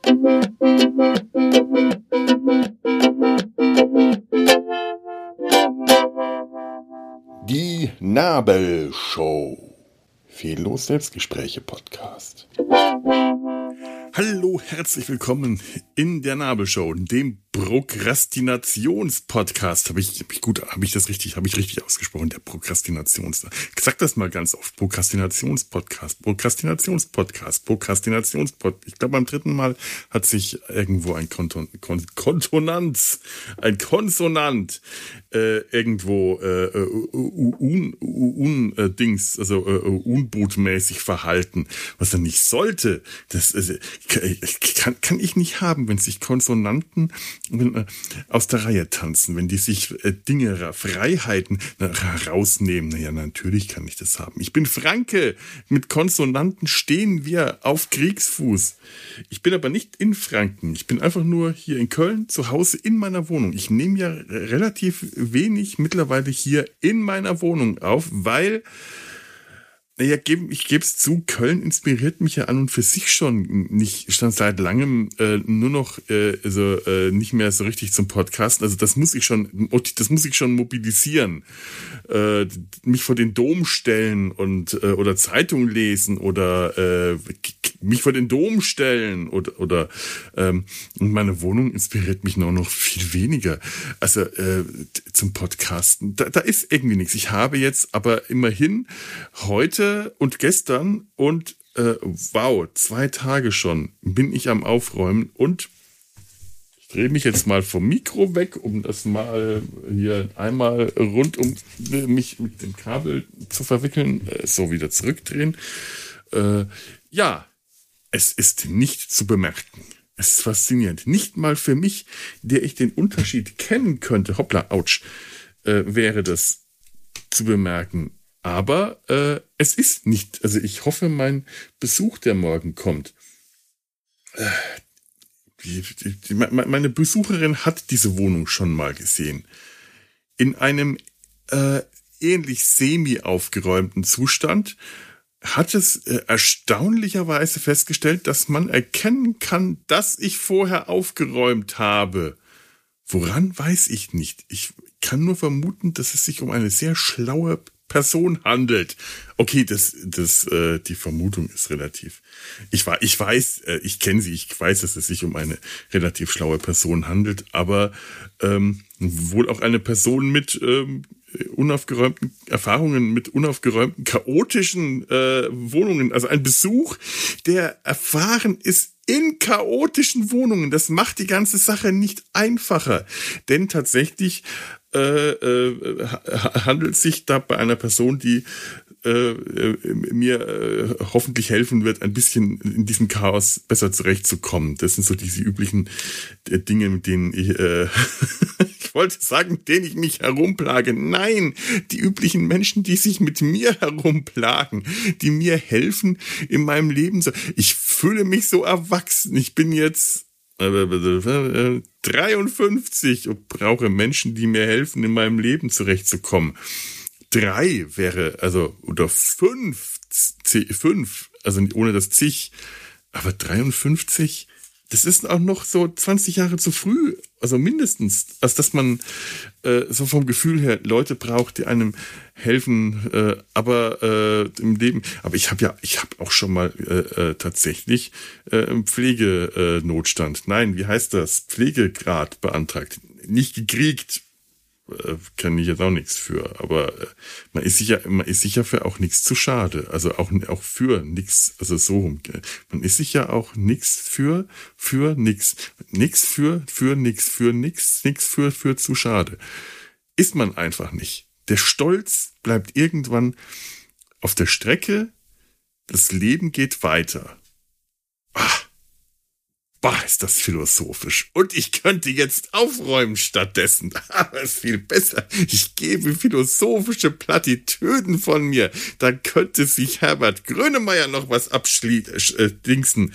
Die Nabelshow. Fehllos Selbstgespräche-Podcast. Hallo, herzlich willkommen in der Nabelshow, dem Prokrastinations-Podcast. Habe ich richtig ausgesprochen? Der Prokrastinations. Ich sag das mal ganz oft. Prokrastinations-Podcast. Ich glaube, beim dritten Mal hat sich irgendwo ein Konsonant unbotmäßig verhalten, was er nicht sollte. Das kann ich nicht haben, wenn sich Konsonanten aus der Reihe tanzen, wenn die sich Freiheiten rausnehmen. Naja, natürlich kann ich das haben. Ich bin Franke. Mit Konsonanten stehen wir auf Kriegsfuß. Ich bin aber nicht in Franken. Ich bin einfach nur hier in Köln zu Hause in meiner Wohnung. Ich nehme ja relativ wenig mittlerweile hier in meiner Wohnung auf, weil... Naja, ich gebe es zu, Köln inspiriert mich ja an und für sich schon seit langem nur noch nicht mehr so richtig zum Podcasten. Also das muss ich schon mobilisieren, mich vor den Dom stellen und oder Zeitung lesen oder mich vor den Dom stellen oder und meine Wohnung inspiriert mich noch viel weniger. Also zum Podcasten, da ist irgendwie nichts. Ich habe jetzt aber immerhin heute und gestern und 2 Tage schon bin ich am Aufräumen und ich drehe mich jetzt mal vom Mikro weg, um das mal hier einmal rund um mich mit dem Kabel zu verwickeln, so wieder zurückdrehen. Ja, es ist nicht zu bemerken. Es ist faszinierend. Nicht mal für mich, der ich den Unterschied kennen könnte, wäre das zu bemerken. Aber es ist nicht, also ich hoffe, mein Besuch, der morgen kommt, meine Besucherin hat diese Wohnung schon mal gesehen. In einem ähnlich semi-aufgeräumten Zustand hat es erstaunlicherweise festgestellt, dass man erkennen kann, dass ich vorher aufgeräumt habe. Woran weiß ich nicht. Ich kann nur vermuten, dass es sich um eine sehr schlaue Person handelt. Okay, die Vermutung ist relativ. Ich kenne sie, ich weiß, dass es sich um eine relativ schlaue Person handelt, aber wohl auch eine Person mit unaufgeräumten Erfahrungen, mit unaufgeräumten, chaotischen Wohnungen. Also ein Besuch, der erfahren ist in chaotischen Wohnungen. Das macht die ganze Sache nicht einfacher. Denn tatsächlich handelt es sich da bei einer Person, die mir hoffentlich helfen wird, ein bisschen in diesem Chaos besser zurechtzukommen. Das sind so diese üblichen Dinge, mit denen ich wollte sagen, mit denen ich mich herumplage. Nein, die üblichen Menschen, die sich mit mir herumplagen, die mir helfen in meinem Leben. Ich fühle mich so erwachsen. Ich bin jetzt 53 und brauche Menschen, die mir helfen, in meinem Leben zurechtzukommen. 3 wäre, oder 5, also ohne das zig, aber 53, das ist auch noch so 20 Jahre zu früh, also mindestens, als dass man so vom Gefühl her Leute braucht, die einem helfen, aber im Leben, aber ich habe auch schon mal tatsächlich Pflegenotstand, nein, wie heißt das, Pflegegrad beantragt, nicht gekriegt. Kann ich jetzt auch nichts für, aber man ist sicher für auch nichts zu schade, also auch für nichts, also so rum. Man ist sicher auch nichts für nichts für zu schade. Ist man einfach nicht. Der Stolz bleibt irgendwann auf der Strecke, das Leben geht weiter. Ist das philosophisch. Und ich könnte jetzt aufräumen stattdessen. Aber es ist viel besser. Ich gebe philosophische Plattitüden von mir. Da könnte sich Herbert Grönemeyer noch was abschließen.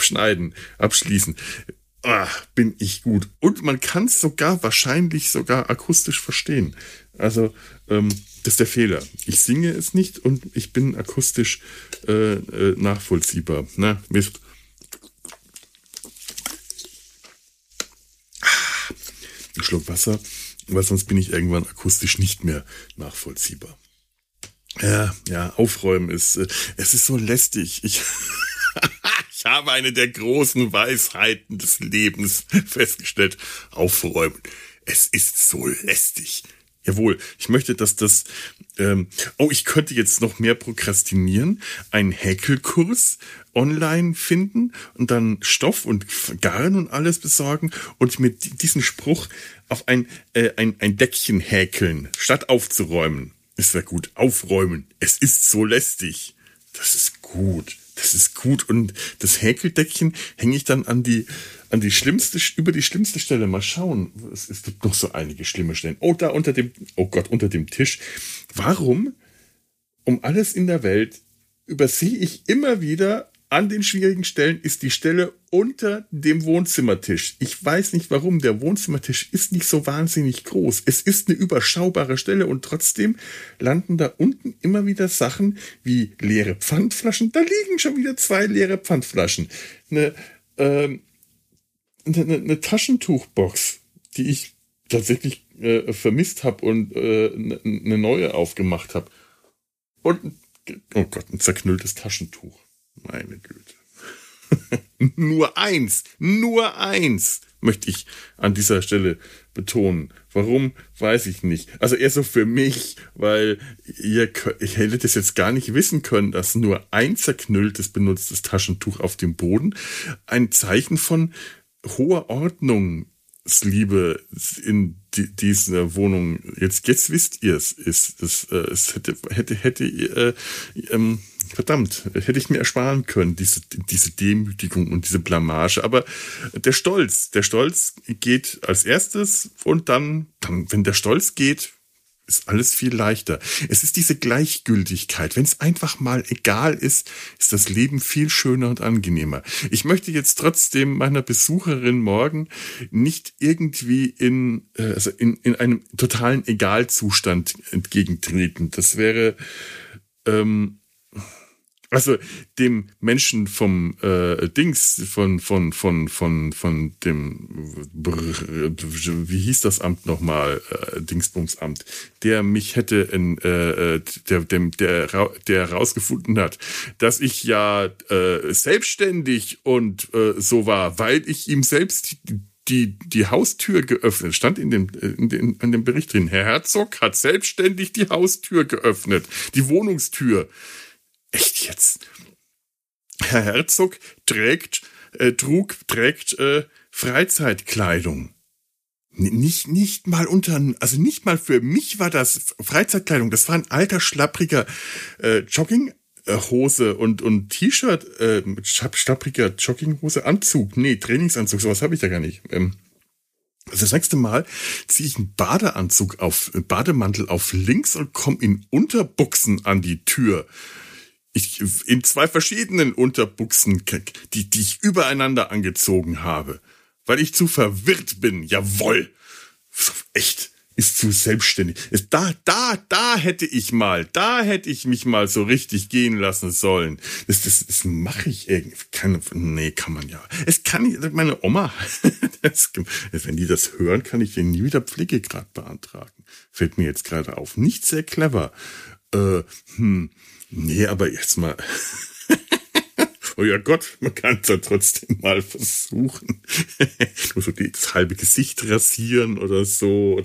Bin ich gut. Und man kann es wahrscheinlich sogar akustisch verstehen. Also, das ist der Fehler. Ich singe es nicht und ich bin akustisch nachvollziehbar. Na, Mist. einen Schluck Wasser, weil sonst bin ich irgendwann akustisch nicht mehr nachvollziehbar. Ja, aufräumen es ist so lästig. Ich habe eine der großen Weisheiten des Lebens festgestellt. Aufräumen. Es ist so lästig. Jawohl, ich möchte, dass das, ich könnte jetzt noch mehr prokrastinieren, einen Häkelkurs online finden und dann Stoff und Garn und alles besorgen und mit diesem Spruch auf ein Deckchen häkeln, statt aufzuräumen. Es wäre gut. Aufräumen. Es ist so lästig. Das ist gut. Das ist gut. Und das Häkeldeckchen hänge ich dann über die schlimmste Stelle. Mal schauen. Es gibt noch so einige schlimme Stellen. Unter dem Tisch. Warum, um alles in der Welt, übersehe ich immer wieder, an den schwierigen Stellen ist die Stelle unter dem Wohnzimmertisch. Ich weiß nicht warum. Der Wohnzimmertisch ist nicht so wahnsinnig groß. Es ist eine überschaubare Stelle und trotzdem landen da unten immer wieder Sachen wie leere Pfandflaschen. Da liegen schon wieder 2 leere Pfandflaschen. Eine Taschentuchbox, die ich tatsächlich vermisst habe und eine neue aufgemacht habe. Und, oh Gott, ein zerknülltes Taschentuch. Meine Güte. Nur eins möchte ich an dieser Stelle betonen. Warum, weiß ich nicht. Also eher so für mich, weil ich hätte das jetzt gar nicht wissen können, dass nur ein zerknülltes, benutztes Taschentuch auf dem Boden ein Zeichen von hoher Ordnungsliebe in dieser Wohnung. Jetzt wisst ihr es ist. Es hätte verdammt, hätte ich mir ersparen können, diese Demütigung und diese Blamage. Aber der Stolz geht als erstes und dann, wenn der Stolz geht, ist alles viel leichter. Es ist diese Gleichgültigkeit. Wenn es einfach mal egal ist, ist das Leben viel schöner und angenehmer. Ich möchte jetzt trotzdem meiner Besucherin morgen nicht irgendwie in einem totalen Egalzustand entgegentreten. Das wäre, also dem Menschen vom von dem wie hieß das Amt nochmal, Dingsbumsamt, der mich hätte der herausgefunden hat, dass ich ja selbstständig und so war, weil ich ihm selbst die Haustür geöffnet, stand in dem Bericht drin. Herr Herzog hat selbstständig die Haustür geöffnet, die Wohnungstür. Echt jetzt? Herr Herzog trägt Freizeitkleidung. Nicht mal nicht mal für mich war das Freizeitkleidung. Das war ein alter, schlappriger Jogginghose und T-Shirt, schlappriger Jogginghose, Anzug. Nee, Trainingsanzug, sowas habe ich da gar nicht. Also das nächste Mal ziehe ich einen Bademantel auf links und komme in Unterbuchsen an die Tür. In 2 verschiedenen Unterbuchsen, die ich übereinander angezogen habe, weil ich zu verwirrt bin. Jawohl. Echt. Ist zu selbstständig. Da hätte ich mich mal so richtig gehen lassen sollen. Das mache ich irgendwie. Kann man ja. Meine Oma, wenn die das hören, kann ich denen nie wieder Pflegegrad beantragen. Fällt mir jetzt gerade auf. Nicht sehr clever. Nee, aber jetzt mal. Oh ja Gott, man kann es ja trotzdem mal versuchen. Nur so das halbe Gesicht rasieren oder so.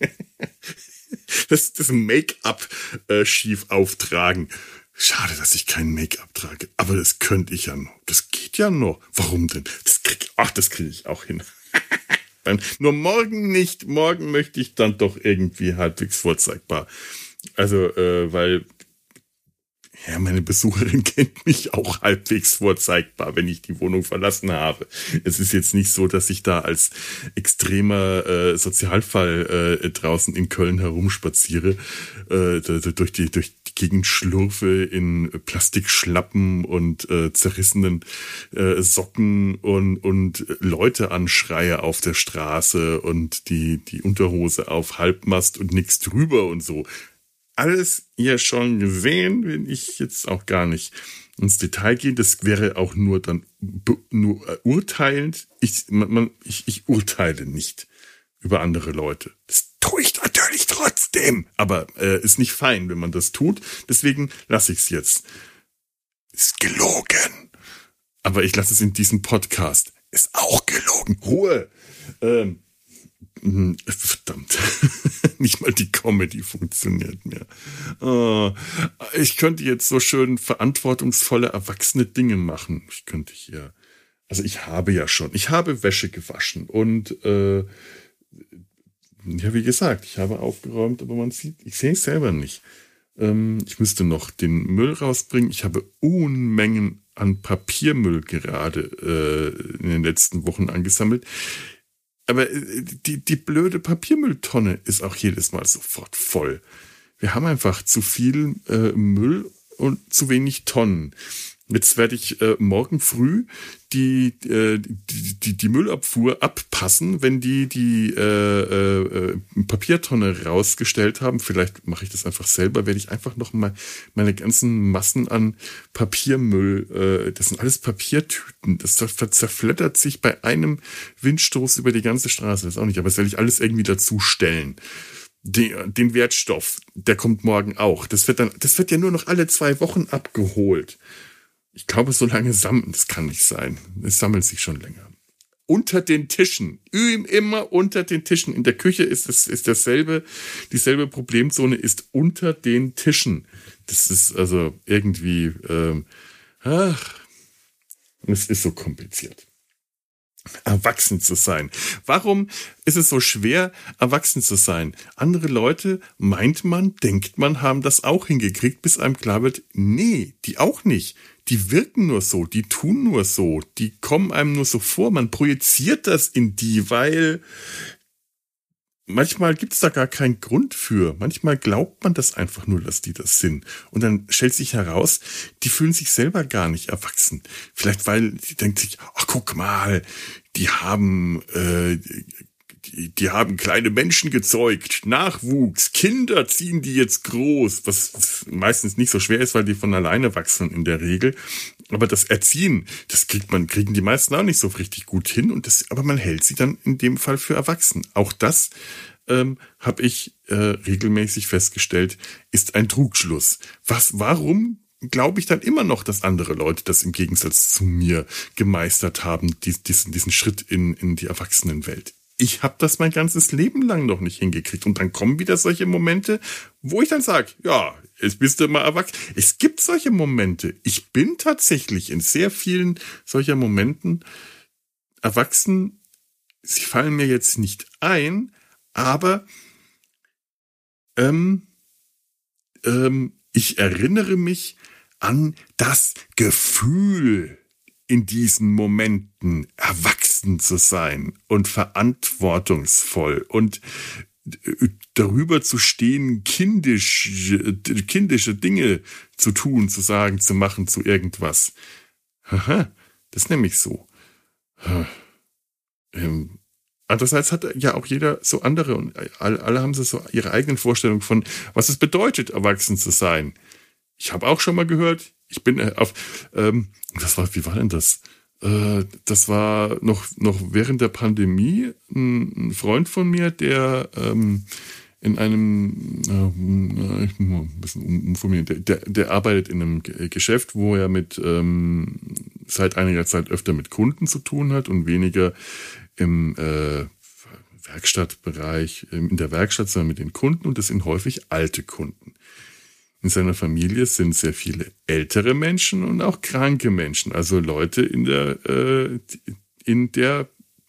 Das Make-up schief auftragen. Schade, dass ich kein Make-up trage. Aber das könnte ich ja noch. Das geht ja noch. Warum denn? Das kriege ich auch hin. Nur morgen nicht. Morgen möchte ich dann doch irgendwie halbwegs vorzeigbar. Also, weil ja, meine Besucherin kennt mich auch halbwegs vorzeigbar, wenn ich die Wohnung verlassen habe. Es ist jetzt nicht so, dass ich da als extremer Sozialfall draußen in Köln herumspaziere, durch die Gegend schlurfe in Plastikschlappen und zerrissenen Socken und Leute anschreie auf der Straße und die Unterhose auf Halbmast und nichts drüber und so. Alles ja schon gesehen, wenn ich jetzt auch gar nicht ins Detail gehe. Das wäre auch nur urteilend. Ich urteile nicht über andere Leute. Das tue ich natürlich trotzdem. Aber ist nicht fein, wenn man das tut. Deswegen lasse ich es jetzt. Ist gelogen. Aber ich lasse es in diesem Podcast. Ist auch gelogen. Ruhe. Verdammt. Nicht mal die Comedy funktioniert mehr. Ich könnte jetzt so schön verantwortungsvolle, erwachsene Dinge machen. Ich habe Wäsche gewaschen und wie gesagt, ich habe aufgeräumt, aber ich sehe es selber nicht. Ich müsste noch den Müll rausbringen. Ich habe Unmengen an Papiermüll gerade in den letzten Wochen angesammelt. Aber die blöde Papiermülltonne ist auch jedes Mal sofort voll. Wir haben einfach zu viel Müll und zu wenig Tonnen. Jetzt werde ich morgen früh die Müllabfuhr abpassen, wenn die Papiertonne rausgestellt haben. Vielleicht mache ich das einfach selber, werde ich einfach noch mal meine ganzen Massen an Papiermüll, das sind alles Papiertüten, das zerfleddert sich bei einem Windstoß über die ganze Straße, das auch nicht, aber das werde ich alles irgendwie dazu stellen. Den Wertstoff, der kommt morgen auch. Das wird ja nur noch alle 2 Wochen abgeholt. Ich glaube, so lange das kann nicht sein. Es sammelt sich schon länger. Unter den Tischen. Immer unter den Tischen. In der Küche ist dieselbe Problemzone ist unter den Tischen. Das ist also irgendwie, es ist so kompliziert. Erwachsen zu sein. Warum ist es so schwer, erwachsen zu sein? Andere Leute, denkt man, haben das auch hingekriegt, bis einem klar wird, nee, die auch nicht. Die wirken nur so, die tun nur so, die kommen einem nur so vor, man projiziert das in die, weil manchmal gibt's da gar keinen Grund für. Manchmal glaubt man das einfach nur, dass die das sind. Und dann stellt sich heraus, die fühlen sich selber gar nicht erwachsen. Vielleicht, weil die denkt sich, ach guck mal, die haben kleine Menschen gezeugt, Nachwuchs, Kinder ziehen die jetzt groß, was meistens nicht so schwer ist, weil die von alleine wachsen in der Regel. Aber das Erziehen, kriegen die meisten auch nicht so richtig gut hin. Aber man hält sie dann in dem Fall für erwachsen. Auch das habe ich regelmäßig festgestellt, ist ein Trugschluss. Warum glaube ich dann immer noch, dass andere Leute das im Gegensatz zu mir gemeistert haben, diesen Schritt in die Erwachsenenwelt? Ich habe das mein ganzes Leben lang noch nicht hingekriegt. Und dann kommen wieder solche Momente, wo ich dann sage, ja, jetzt bist du mal erwachsen. Es gibt solche Momente. Ich bin tatsächlich in sehr vielen solcher Momenten erwachsen. Sie fallen mir jetzt nicht ein, aber ich erinnere mich an das Gefühl, in diesen Momenten erwachsen zu sein und verantwortungsvoll und darüber zu stehen, kindische Dinge zu tun, zu sagen, zu machen, zu irgendwas. Haha, das ist nämlich so. Andererseits hat ja auch jeder so andere und alle haben so ihre eigenen Vorstellungen von, was es bedeutet, erwachsen zu sein. Ich habe auch schon mal gehört, ich bin wie war denn das? Das war noch während der Pandemie ein Freund von mir, der in einem, ich muss ein bisschen umformulieren, der arbeitet in einem Geschäft, wo er seit einiger Zeit öfter mit Kunden zu tun hat und weniger im Werkstattbereich, in der Werkstatt, sondern mit den Kunden, und das sind häufig alte Kunden. In seiner Familie sind sehr viele ältere Menschen und auch kranke Menschen, also Leute in der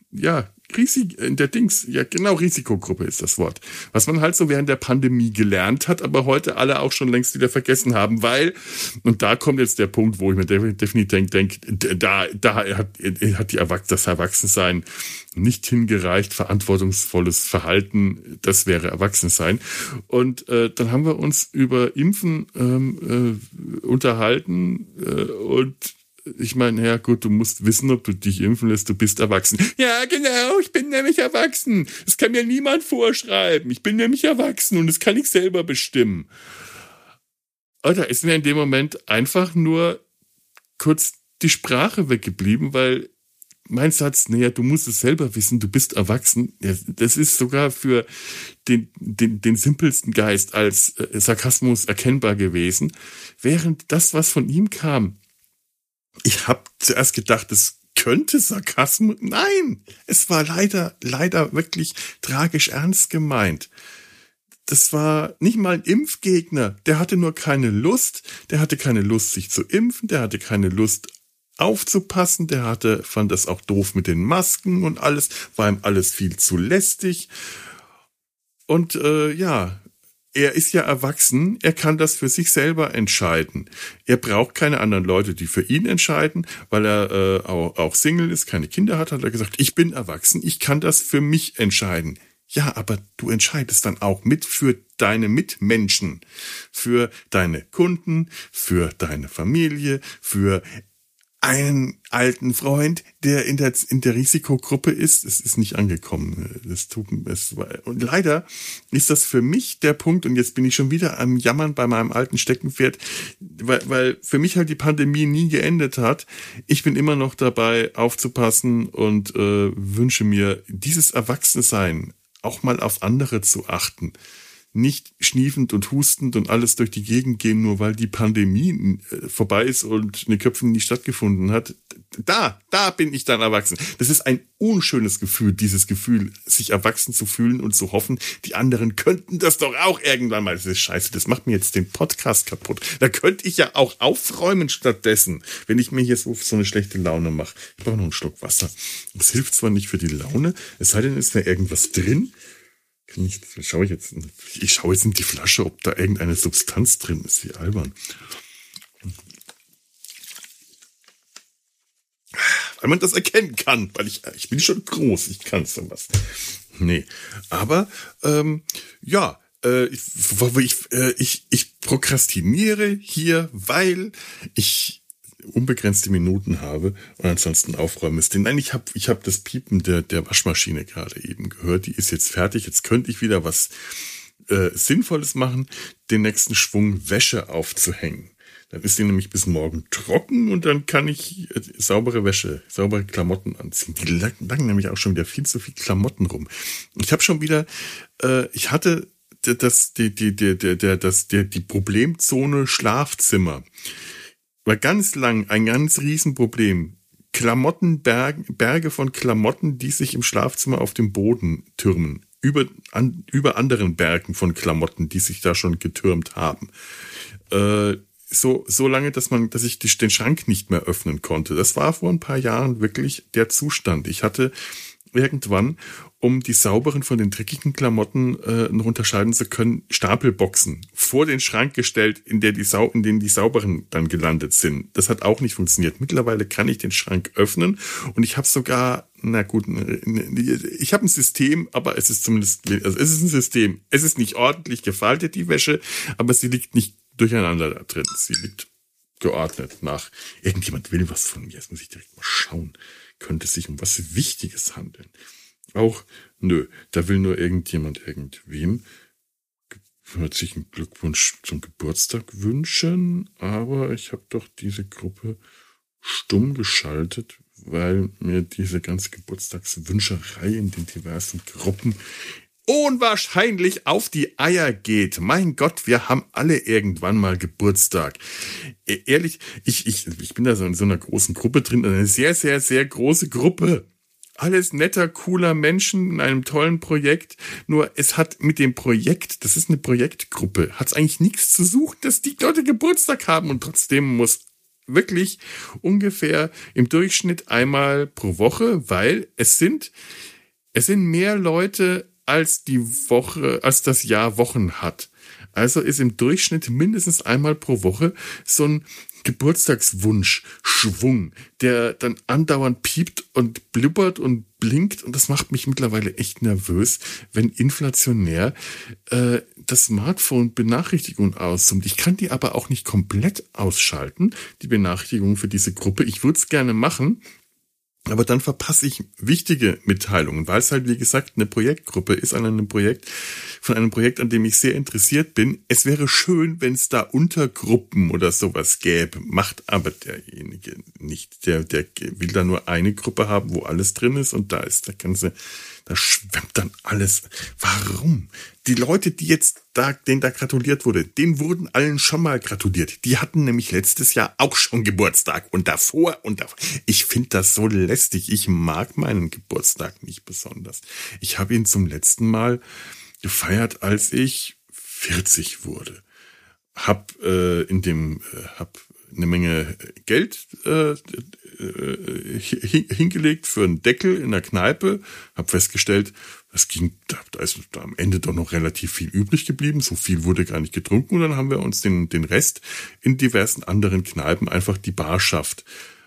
Risikogruppe ist das Wort. Was man halt so während der Pandemie gelernt hat, aber heute alle auch schon längst wieder vergessen haben, und da kommt jetzt der Punkt, wo ich mir definitiv denke, da hat das Erwachsensein nicht hingereicht, verantwortungsvolles Verhalten, das wäre Erwachsensein. Und dann haben wir uns über Impfen unterhalten und ich meine, ja gut, du musst wissen, ob du dich impfen lässt, du bist erwachsen. Ja, genau, ich bin nämlich erwachsen. Das kann mir niemand vorschreiben. Ich bin nämlich erwachsen und das kann ich selber bestimmen. Und da ist mir in dem Moment einfach nur kurz die Sprache weggeblieben, weil mein Satz, naja, du musst es selber wissen, du bist erwachsen, das ist sogar für den simpelsten Geist als Sarkasmus erkennbar gewesen. Während das, was von ihm kam, ich habe zuerst gedacht, es könnte Sarkasmus. Nein, es war leider wirklich tragisch ernst gemeint. Das war nicht mal ein Impfgegner. Der hatte nur keine Lust. Der hatte keine Lust, sich zu impfen. Der hatte keine Lust, aufzupassen. Fand das auch doof mit den Masken und alles. War ihm alles viel zu lästig. Und er ist ja erwachsen, er kann das für sich selber entscheiden. Er braucht keine anderen Leute, die für ihn entscheiden, weil er auch Single ist, keine Kinder hat er gesagt, ich bin erwachsen, ich kann das für mich entscheiden. Ja, aber du entscheidest dann auch mit für deine Mitmenschen, für deine Kunden, für deine Familie, für einen alten Freund, der in der Risikogruppe ist. Es ist nicht angekommen. Und leider ist das für mich der Punkt, und jetzt bin ich schon wieder am Jammern bei meinem alten Steckenpferd, weil für mich halt die Pandemie nie geendet hat. Ich bin immer noch dabei, aufzupassen und wünsche mir dieses Erwachsensein, auch mal auf andere zu achten. Nicht schniefend und hustend und alles durch die Gegend gehen, nur weil die Pandemie vorbei ist und eine Köpfung nie stattgefunden hat. Da bin ich dann erwachsen. Das ist ein unschönes Gefühl, dieses Gefühl, sich erwachsen zu fühlen und zu hoffen, die anderen könnten das doch auch irgendwann mal. Das ist scheiße, das macht mir jetzt den Podcast kaputt. Da könnte ich ja auch aufräumen stattdessen, wenn ich mir hier so eine schlechte Laune mache. Ich brauche noch einen Schluck Wasser. Das hilft zwar nicht für die Laune, es sei denn, es wäre irgendwas drin. Ich schaue jetzt in die Flasche, ob da irgendeine Substanz drin ist, wie albern. Weil man das erkennen kann, weil ich bin schon groß, ich kann sowas. Nee, aber ich prokrastiniere hier, weil ich unbegrenzte Minuten habe und ansonsten aufräumen müsste. Nein, ich hab das Piepen der Waschmaschine gerade eben gehört. Die ist jetzt fertig. Jetzt könnte ich wieder was Sinnvolles machen, den nächsten Schwung Wäsche aufzuhängen. Dann ist die nämlich bis morgen trocken und dann kann ich saubere Klamotten anziehen. Die lagen nämlich auch schon wieder viel zu viel Klamotten rum. Ich habe schon wieder, ich hatte die Problemzone Schlafzimmer. War ganz lang ein ganz Riesenproblem. Berge von Klamotten, die sich im Schlafzimmer auf dem Boden türmen. Über anderen Bergen von Klamotten, die sich da schon getürmt haben. So lange, dass ich den Schrank nicht mehr öffnen konnte. Das war vor ein paar Jahren wirklich der Zustand. Ich hatte irgendwann, um die sauberen von den dreckigen Klamotten noch unterscheiden zu können, Stapelboxen vor den Schrank gestellt, in denen die sauberen dann gelandet sind. Das hat auch nicht funktioniert. Mittlerweile kann ich den Schrank öffnen und ich habe sogar, ich habe ein System, aber es ist ein System. Es ist nicht ordentlich gefaltet, die Wäsche, aber sie liegt nicht durcheinander da drin. Sie liegt geordnet nach. Irgendjemand will was von mir. Jetzt muss ich direkt mal schauen. Könnte es sich um was Wichtiges handeln. Auch, da will nur irgendjemand irgendwem herzlichen Glückwunsch zum Geburtstag wünschen, aber ich habe doch diese Gruppe stumm geschaltet, weil mir diese ganze Geburtstagswünscherei in den diversen Gruppen unwahrscheinlich auf die Eier geht. Mein Gott, wir haben alle irgendwann mal Geburtstag. Ehrlich, ich bin da so in so einer großen Gruppe drin, eine sehr, sehr, sehr große Gruppe. Alles netter, cooler Menschen in einem tollen Projekt. Nur es hat mit dem Projekt, das ist eine Projektgruppe, hat es eigentlich nichts zu suchen, dass die Leute Geburtstag haben. Und trotzdem muss wirklich ungefähr im Durchschnitt einmal pro Woche, weil es sind mehr Leute, als das Jahr Wochen hat. Also ist im Durchschnitt mindestens einmal pro Woche so ein Geburtstagswunsch-Schwung, der dann andauernd piept und blubbert und blinkt. Und das macht mich mittlerweile echt nervös, wenn inflationär das Smartphone Benachrichtigungen aussummt. Ich kann die aber auch nicht komplett ausschalten, die Benachrichtigungen für diese Gruppe. Ich würde es gerne machen. Aber dann verpasse ich wichtige Mitteilungen, weil es halt, wie gesagt, eine Projektgruppe ist von einem Projekt, an dem ich sehr interessiert bin. Es wäre schön, wenn es da Untergruppen oder sowas gäbe, macht aber derjenige nicht. Der will da nur eine Gruppe haben, wo alles drin ist und da schwemmt dann alles. Warum? Die Leute, denen da gratuliert wurde, denen wurden allen schon mal gratuliert. Die hatten nämlich letztes Jahr auch schon Geburtstag und davor. Ich finde das so lästig. Ich mag meinen Geburtstag nicht besonders. Ich habe ihn zum letzten Mal gefeiert, als ich 40 wurde. Hab eine Menge Geld hingelegt für einen Deckel in der Kneipe, habe festgestellt, da ist am Ende doch noch relativ viel übrig geblieben, so viel wurde gar nicht getrunken und dann haben wir uns den Rest in diversen anderen Kneipen einfach die Barschaft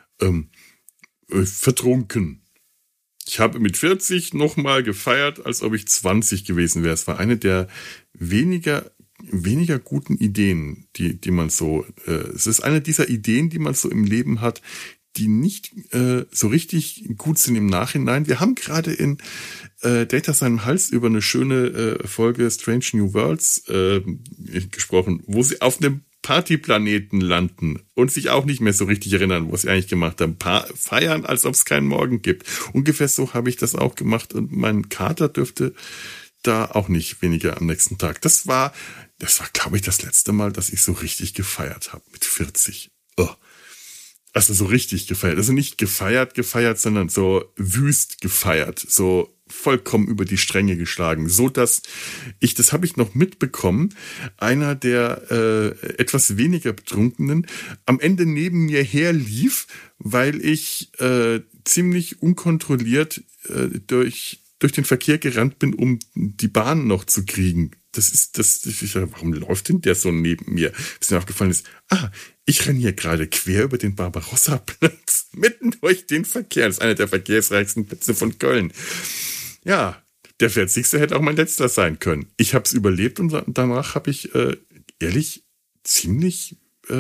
vertrunken. Ich habe mit 40 nochmal gefeiert, als ob ich 20 gewesen wäre. Es war eine der weniger guten Ideen, die man so, es ist eine dieser Ideen, die man so im Leben hat, die nicht so richtig gut sind im Nachhinein. Wir haben gerade in Data seinem Hals über eine schöne Folge Strange New Worlds gesprochen, wo sie auf einem Partyplaneten landen und sich auch nicht mehr so richtig erinnern, was sie eigentlich gemacht haben. Feiern, als ob es keinen Morgen gibt. Ungefähr so habe ich das auch gemacht und mein Kater dürfte da auch nicht weniger am nächsten Tag. Das war, glaube ich, das letzte Mal, dass ich so richtig gefeiert habe mit 40. Oh. Also so richtig gefeiert. Also nicht gefeiert, sondern so wüst gefeiert. So vollkommen über die Stränge geschlagen. So dass das habe ich noch mitbekommen, einer der etwas weniger Betrunkenen am Ende neben mir herlief, weil ich ziemlich unkontrolliert durch den Verkehr gerannt bin, um die Bahn noch zu kriegen. Warum läuft denn der so neben mir? Bis mir aufgefallen ist, ich renne hier gerade quer über den Barbarossa-Platz, mitten durch den Verkehr. Das ist einer der verkehrsreichsten Plätze von Köln. Ja, der 40. hätte auch mein letzter sein können. Ich habe es überlebt und danach habe ich ehrlich ziemlich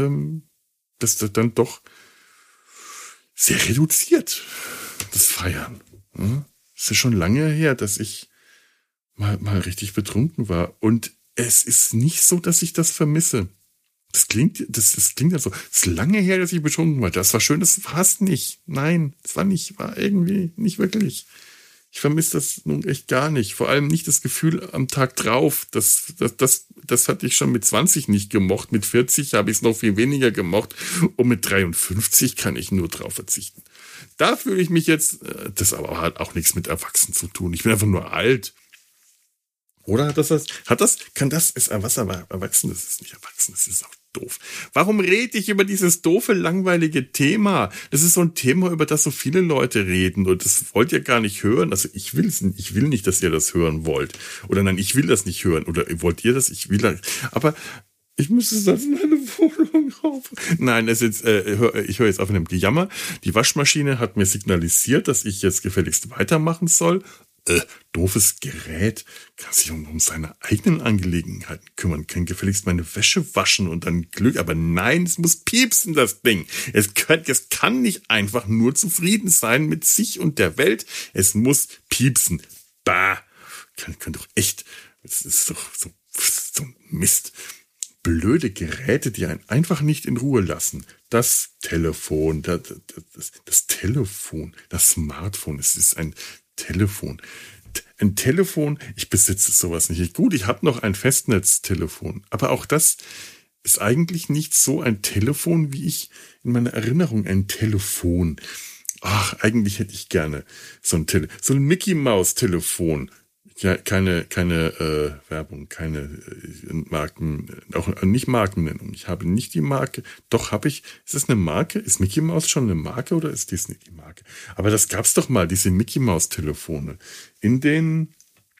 das dann doch sehr reduziert, das Feiern. Es ist schon lange her, dass ich mal richtig betrunken war. Und es ist nicht so, dass ich das vermisse. Das klingt ja so. Es ist lange her, dass ich betrunken war. Das war schön, das war es nicht. Nein, es war irgendwie nicht wirklich. Ich vermisse das nun echt gar nicht. Vor allem nicht das Gefühl am Tag drauf. Das hatte ich schon mit 20 nicht gemocht. Mit 40 habe ich es noch viel weniger gemocht. Und mit 53 kann ich nur drauf verzichten. Da fühle ich mich jetzt, das aber hat auch nichts mit Erwachsenen zu tun. Ich bin einfach nur alt. Oder ist aber erwachsen, das ist nicht erwachsen, das ist auch doof. Warum rede ich über dieses doofe, langweilige Thema? Das ist so ein Thema, über das so viele Leute reden und das wollt ihr gar nicht hören. Also ich will nicht, dass ihr das hören wollt. Oder nein, ich will das nicht hören. Oder wollt ihr das? Ich will das. Aber ich müsste das in meine Wohnung rauf. Nein, ich höre jetzt auf mit dem Gejammer. Die Waschmaschine hat mir signalisiert, dass ich jetzt gefälligst weitermachen soll. Doofes Gerät kann sich um seine eigenen Angelegenheiten kümmern, kann gefälligst meine Wäsche waschen und dann Glück. Aber nein, es muss piepsen, das Ding. Es kann nicht einfach nur zufrieden sein mit sich und der Welt. Es muss piepsen. Bah. Kann doch echt. Das ist doch so Mist. Blöde Geräte, die einen einfach nicht in Ruhe lassen. Das Telefon, das Telefon, das Smartphone, es ist ein Telefon. Ein Telefon, ich besitze sowas nicht. Gut, ich habe noch ein Festnetztelefon, aber auch das ist eigentlich nicht so ein Telefon, wie ich in meiner Erinnerung ein Telefon. Ach, eigentlich hätte ich gerne so ein Mickey-Maus-Telefon. Ja, keine Werbung, keine Marken, auch nicht Markennennung. Ich habe nicht die Marke. Doch habe ich. Ist das eine Marke? Ist Mickey Mouse schon eine Marke oder ist Disney die Marke? Aber das gab's doch mal, diese Mickey Mouse Telefone. In den,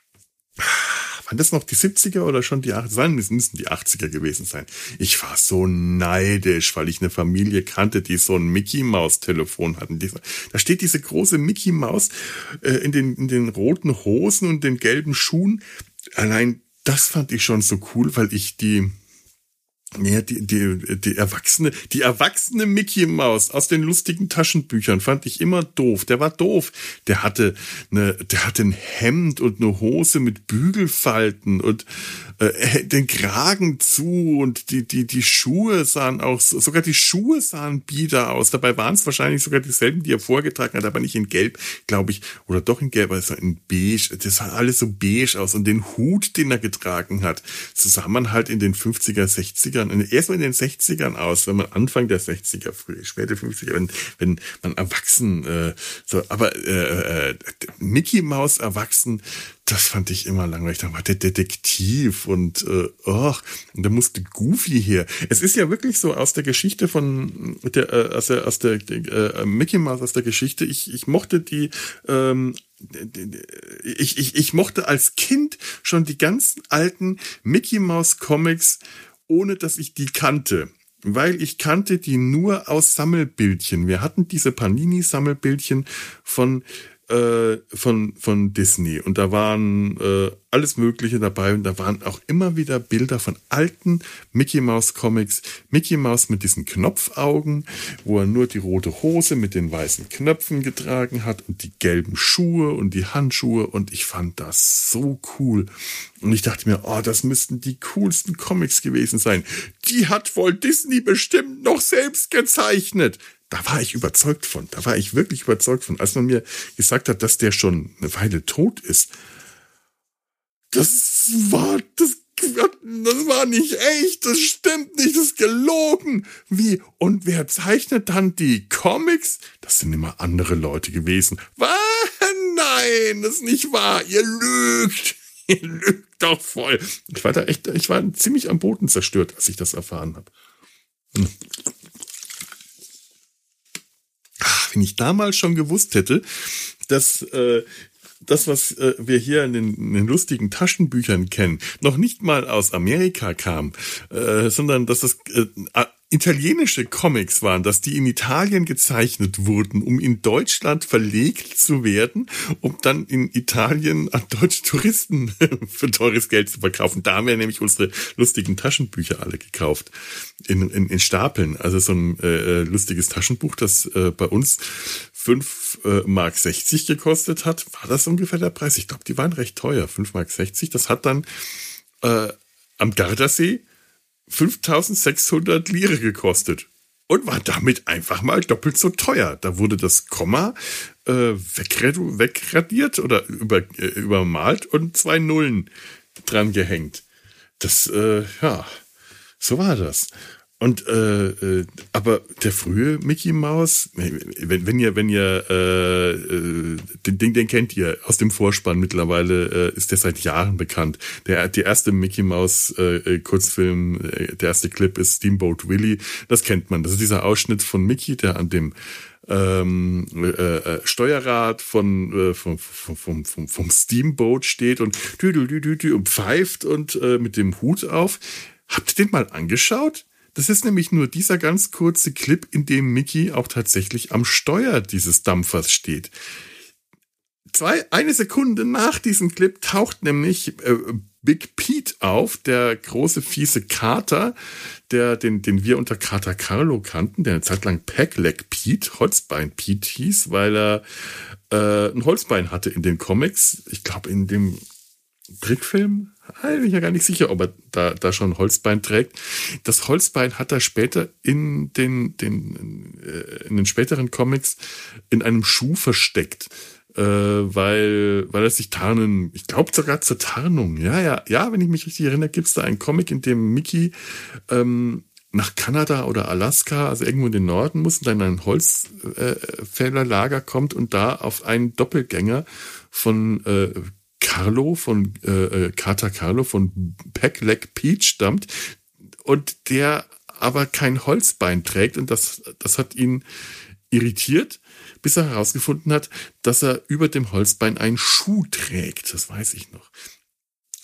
waren das noch die 70er oder schon die 80er? Es müssen die 80er gewesen sein. Ich war so neidisch, weil ich eine Familie kannte, die so ein Mickey Mouse Telefon hatten. Da steht diese große Mickey Mouse in den roten Hosen und den gelben Schuhen. Allein das fand ich schon so cool, weil ich die Ja, die erwachsene Mickey Maus aus den lustigen Taschenbüchern fand ich immer doof. Der war doof. Der hatte ein Hemd und eine Hose mit Bügelfalten und den Kragen zu und die Schuhe sahen auch, sogar die Schuhe sahen bieder aus. Dabei waren es wahrscheinlich sogar dieselben, die er vorgetragen hat, aber nicht in Gelb, glaube ich, oder doch in Gelb, also in Beige. Das sah alles so beige aus und den Hut, den er getragen hat, so sah man halt in den 50er, 60er erst mal in den 60ern aus, wenn man Anfang der 60er, späte 50er, wenn man erwachsen, aber Mickey Maus erwachsen, das fand ich immer langweilig. Da war der Detektiv und und da musste Goofy her. Es ist ja wirklich so aus der Geschichte von aus der Mickey Maus aus der Geschichte. Ich mochte ich mochte als Kind schon die ganzen alten Mickey Maus Comics, ohne dass ich die kannte. Weil ich kannte die nur aus Sammelbildchen. Wir hatten diese Panini-Sammelbildchen von Disney. Und da waren alles Mögliche dabei. Und da waren auch immer wieder Bilder von alten Mickey Mouse Comics. Mickey Mouse mit diesen Knopfaugen, wo er nur die rote Hose mit den weißen Knöpfen getragen hat und die gelben Schuhe und die Handschuhe. Und ich fand das so cool. Und ich dachte mir, das müssten die coolsten Comics gewesen sein. Die hat wohl Disney bestimmt noch selbst gezeichnet. Da war ich überzeugt von. Da war ich wirklich überzeugt von. Als man mir gesagt hat, dass der schon eine Weile tot ist, das war nicht echt, das stimmt nicht, das ist gelogen. Wie? Und wer zeichnet dann die Comics? Das sind immer andere Leute gewesen. Was? Nein, das ist nicht wahr. Ihr lügt. Ihr lügt doch voll. Ich war ziemlich am Boden zerstört, als ich das erfahren habe. Wenn ich damals schon gewusst hätte, dass das, was wir hier in den lustigen Taschenbüchern kennen, noch nicht mal aus Amerika kam, sondern dass das italienische Comics waren, dass die in Italien gezeichnet wurden, um in Deutschland verlegt zu werden, um dann in Italien an deutsche Touristen für teures Geld zu verkaufen. Da haben wir nämlich unsere lustigen Taschenbücher alle gekauft. In Stapeln. Also so ein lustiges Taschenbuch, das bei uns 5,60 Mark gekostet hat. War das ungefähr der Preis? Ich glaube, die waren recht teuer. 5,60 Mark. Das hat dann am Gardasee 5.600 Lire gekostet und war damit einfach mal doppelt so teuer. Da wurde das Komma wegradiert oder übermalt und 2 Nullen dran gehängt. Das, so war das. Und aber der frühe Mickey Mouse, wenn ihr den kennt ihr aus dem Vorspann mittlerweile, ist der seit Jahren bekannt. Die erste Mickey Mouse Kurzfilm, der erste Clip ist Steamboat Willie. Das kennt man. Das ist dieser Ausschnitt von Mickey, der an dem Steuerrad vom Steamboat steht und und pfeift und mit dem Hut auf. Habt ihr den mal angeschaut? Das ist nämlich nur dieser ganz kurze Clip, in dem Mickey auch tatsächlich am Steuer dieses Dampfers steht. Eine Sekunde nach diesem Clip taucht nämlich Big Pete auf, der große fiese Kater, den wir unter Kater Carlo kannten, der eine Zeit lang Pegleg Pete, Holzbein Pete hieß, weil er ein Holzbein hatte in den Comics. Ich glaube in dem Trickfilm, bin ich ja gar nicht sicher, ob er da schon Holzbein trägt. Das Holzbein hat er später in den späteren Comics in einem Schuh versteckt, weil er sich tarnen, ich glaube sogar zur Tarnung. Ja, wenn ich mich richtig erinnere, gibt es da einen Comic, in dem Mickey nach Kanada oder Alaska, also irgendwo in den Norden muss und dann in ein Holzfällerlager kommt und da auf einen Doppelgänger von Carlo von Kater Carlo von Pegleg Pete stammt und der aber kein Holzbein trägt und das hat ihn irritiert, bis er herausgefunden hat, dass er über dem Holzbein einen Schuh trägt. Das weiß ich noch.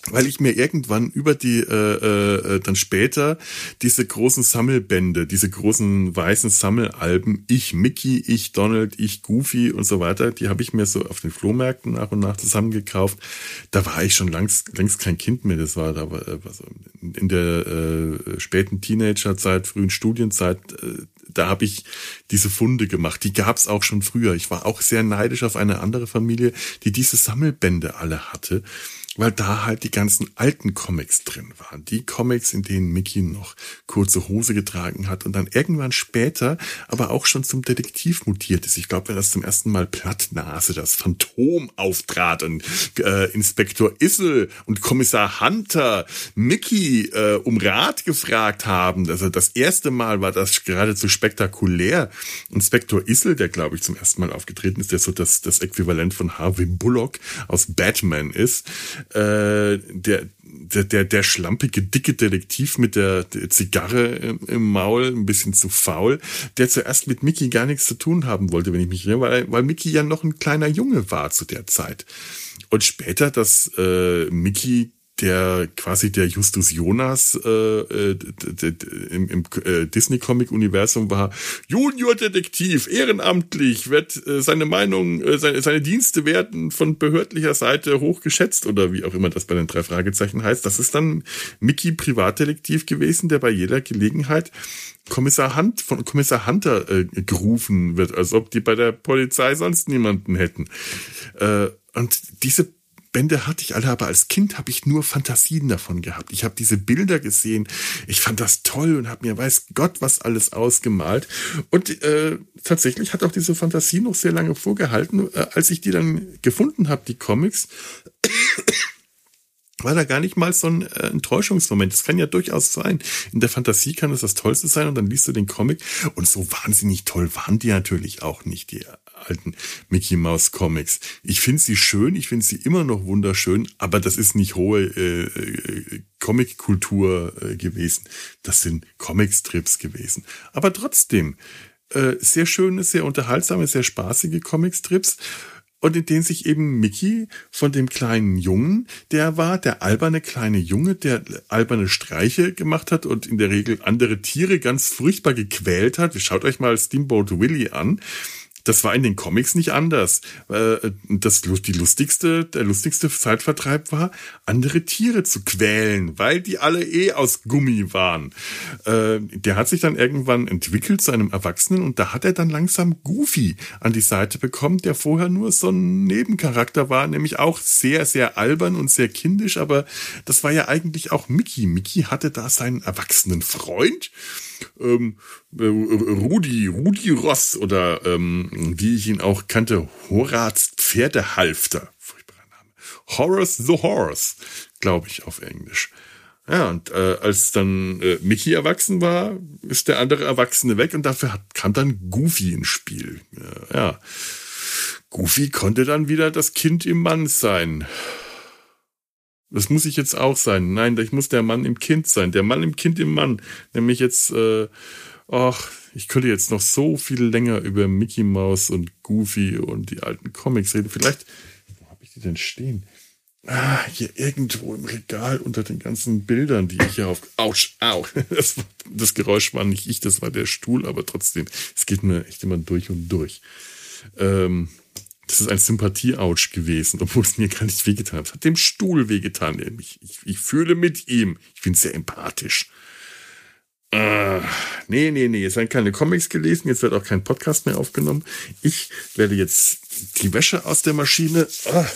weil ich mir irgendwann über die dann später diese großen Sammelbände, diese großen weißen Sammelalben, ich Mickey, ich Donald, ich Goofy und so weiter, die habe ich mir so auf den Flohmärkten nach und nach zusammengekauft. Da war ich schon längst kein Kind mehr. Das war da so in der späten Teenagerzeit, frühen Studienzeit. Da habe ich diese Funde gemacht. Die gab's auch schon früher. Ich war auch sehr neidisch auf eine andere Familie, die diese Sammelbände alle hatte, weil da halt die ganzen alten Comics drin waren. Die Comics, in denen Mickey noch kurze Hose getragen hat und dann irgendwann später aber auch schon zum Detektiv mutiert ist. Ich glaube, wenn das zum ersten Mal Plattnase, das Phantom auftrat und Inspektor Issel und Kommissar Hunter Mickey um Rat gefragt haben. Also das erste Mal war das geradezu spektakulär. Inspektor Issel, der glaube ich zum ersten Mal aufgetreten ist, der so das Äquivalent von Harvey Bullock aus Batman ist, der schlampige, dicke Detektiv mit der Zigarre im Maul, ein bisschen zu faul, der zuerst mit Mickey gar nichts zu tun haben wollte, wenn ich mich erinnere, weil Mickey ja noch ein kleiner Junge war zu der Zeit. Und später, dass Mickey der quasi der Justus Jonas im Disney-Comic-Universum war, Junior-Detektiv, ehrenamtlich, wird seine Meinung, seine Dienste werden von behördlicher Seite hochgeschätzt oder wie auch immer das bei den 3 Fragezeichen heißt. Das ist dann Mickey Privatdetektiv gewesen, der bei jeder Gelegenheit von Kommissar Hunter gerufen wird, als ob die bei der Polizei sonst niemanden hätten. Und diese Bände hatte ich alle, aber als Kind habe ich nur Fantasien davon gehabt. Ich habe diese Bilder gesehen, ich fand das toll und habe mir weiß Gott was alles ausgemalt. Und tatsächlich hat auch diese Fantasie noch sehr lange vorgehalten. Als ich die dann gefunden habe, die Comics, war da gar nicht mal so ein Enttäuschungsmoment. Das kann ja durchaus sein. In der Fantasie kann es das Tollste sein und dann liest du den Comic und so wahnsinnig toll waren die natürlich auch nicht, die alten Mickey Mouse Comics. Ich finde sie schön, ich finde sie immer noch wunderschön, aber das ist nicht hohe Comic-Kultur gewesen. Das sind Comicstrips gewesen. Aber trotzdem, sehr schöne, sehr unterhaltsame, sehr spaßige Comicstrips. Und in denen sich eben Mickey von dem kleinen Jungen, der war der alberne kleine Junge, der alberne Streiche gemacht hat und in der Regel andere Tiere ganz furchtbar gequält hat. Schaut euch mal Steamboat Willie an. Das war in den Comics nicht anders. Der lustigste Zeitvertreib war, andere Tiere zu quälen, weil die alle aus Gummi waren. Der hat sich dann irgendwann entwickelt zu einem Erwachsenen und da hat er dann langsam Goofy an die Seite bekommen, der vorher nur so ein Nebencharakter war, nämlich auch sehr, sehr albern und sehr kindisch, aber das war ja eigentlich auch Mickey. Mickey hatte da seinen erwachsenen Freund, Rudi Ross oder wie ich ihn auch kannte, Horaz Pferdehalfter. Furchtbarer Name. Horace the Horse, glaube ich auf Englisch. Ja, und als dann Mickey erwachsen war, ist der andere Erwachsene weg und dafür kam dann Goofy ins Spiel. Ja. Goofy konnte dann wieder das Kind im Mann sein. Das muss ich jetzt auch sein. Nein, ich muss der Mann im Kind sein. Der Mann im Kind im Mann. Nämlich jetzt, ich könnte jetzt noch so viel länger über Mickey Mouse und Goofy und die alten Comics reden. Vielleicht, wo habe ich die denn stehen? Hier irgendwo im Regal unter den ganzen Bildern, die ich hier auf... Autsch, au. Das Geräusch war nicht ich, das war der Stuhl, aber trotzdem, es geht mir echt immer durch und durch. Das ist ein Sympathie-Ouch gewesen, obwohl es mir gar nicht wehgetan hat. Es hat dem Stuhl wehgetan. Ich fühle mit ihm. Ich bin sehr empathisch. Nee. Jetzt werden keine Comics gelesen. Jetzt wird auch kein Podcast mehr aufgenommen. Ich werde jetzt die Wäsche aus der Maschine...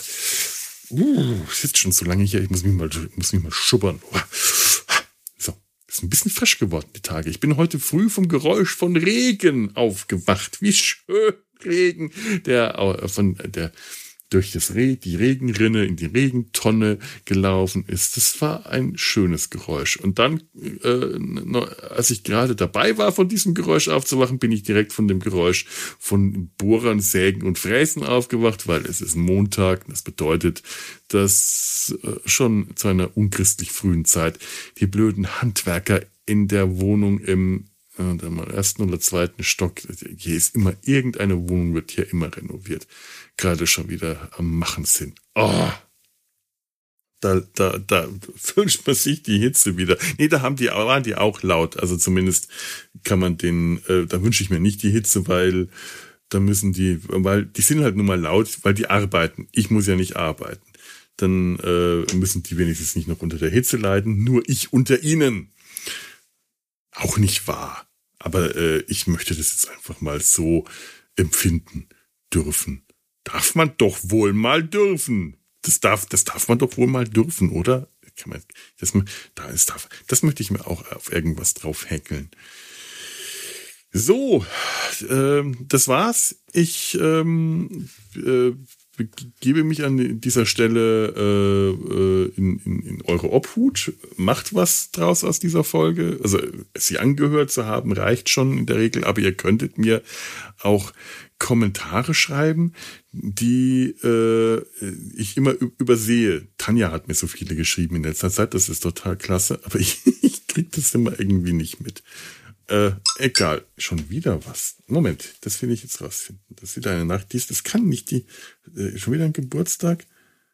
sitzt schon so lange hier. Ich muss mich mal schubbern. So, ist ein bisschen frisch geworden, die Tage. Ich bin heute früh vom Geräusch von Regen aufgewacht. Wie schön. Regen, der durch die Regenrinne in die Regentonne gelaufen ist. Das war ein schönes Geräusch. Und dann, als ich gerade dabei war, von diesem Geräusch aufzuwachen, bin ich direkt von dem Geräusch von Bohrern, Sägen und Fräsen aufgewacht, weil es ist Montag. Das bedeutet, dass schon zu einer unchristlich frühen Zeit die blöden Handwerker in der Wohnung im ersten oder zweiten Stock, hier ist immer irgendeine Wohnung, wird hier immer renoviert. Gerade schon wieder am Machen sind. Oh. Da wünscht man sich die Hitze wieder. Nee, da waren die auch laut. Also zumindest kann man da wünsche ich mir nicht die Hitze, weil weil die sind halt nun mal laut, weil die arbeiten. Ich muss ja nicht arbeiten. Dann müssen die wenigstens nicht noch unter der Hitze leiden, nur ich unter ihnen. Auch nicht wahr. Aber ich möchte das jetzt einfach mal so empfinden dürfen. Darf man doch wohl mal dürfen. Das darf man doch wohl mal dürfen, oder? Das möchte ich mir auch auf irgendwas drauf häkeln. So, das war's. Ich gebe mich an dieser Stelle in eure Obhut. Macht was draus aus dieser Folge. Also sie angehört zu haben, reicht schon in der Regel, aber ihr könntet mir auch Kommentare schreiben, die ich immer übersehe. Tanja hat mir so viele geschrieben in letzter Zeit, das ist total klasse, aber ich krieg das immer irgendwie nicht mit. Egal, schon wieder was. Moment, das will ich jetzt rausfinden. Das ist wieder eine Nacht, das kann nicht schon wieder ein Geburtstag?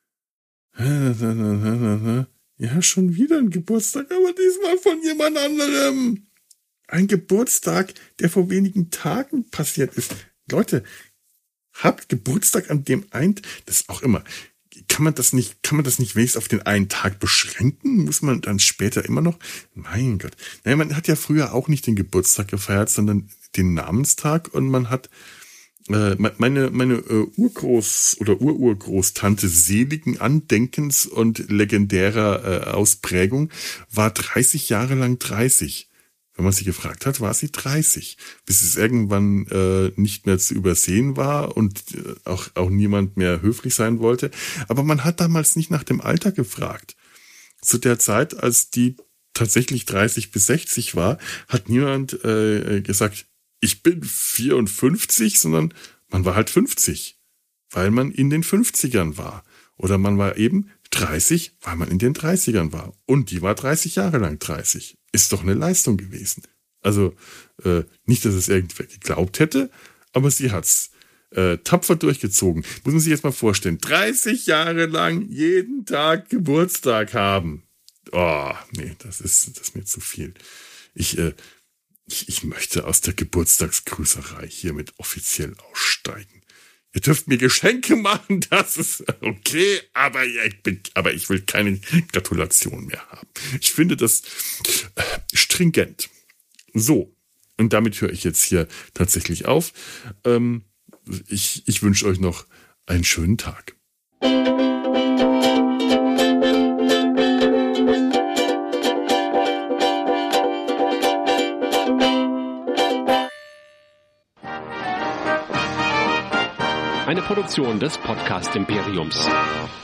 Ja, schon wieder ein Geburtstag, aber diesmal von jemand anderem. Ein Geburtstag, der vor wenigen Tagen passiert ist. Leute, habt Geburtstag an dem das ist auch immer. Kann man das nicht wenigstens auf den einen Tag beschränken? Muss man dann später immer noch? Mein Gott. Naja, man hat ja früher auch nicht den Geburtstag gefeiert, sondern den Namenstag, und man hat meine Urgroß- oder Ururgroßtante seligen Andenkens und legendärer Ausprägung war 30 Jahre lang 30. Wenn man sie gefragt hat, war sie 30, bis es irgendwann nicht mehr zu übersehen war und auch niemand mehr höflich sein wollte. Aber man hat damals nicht nach dem Alter gefragt. Zu der Zeit, als die tatsächlich 30 bis 60 war, hat niemand gesagt, ich bin 54, sondern man war halt 50, weil man in den 50ern war. Oder man war eben 30, weil man in den 30ern war. Und die war 30 Jahre lang 30. Ist doch eine Leistung gewesen. Also nicht, dass es irgendwer geglaubt hätte, aber sie hat's tapfer durchgezogen. Muss man sich jetzt mal vorstellen. 30 Jahre lang jeden Tag Geburtstag haben. Oh, nee, das ist mir zu viel. Ich möchte aus der Geburtstagsgrüßerei hiermit offiziell aussteigen. Ihr dürft mir Geschenke machen, das ist okay, aber ich will keine Gratulation mehr haben. Ich finde das stringent. So, und damit höre ich jetzt hier tatsächlich auf. Ich wünsche euch noch einen schönen Tag. Eine Produktion des Podcast Imperiums.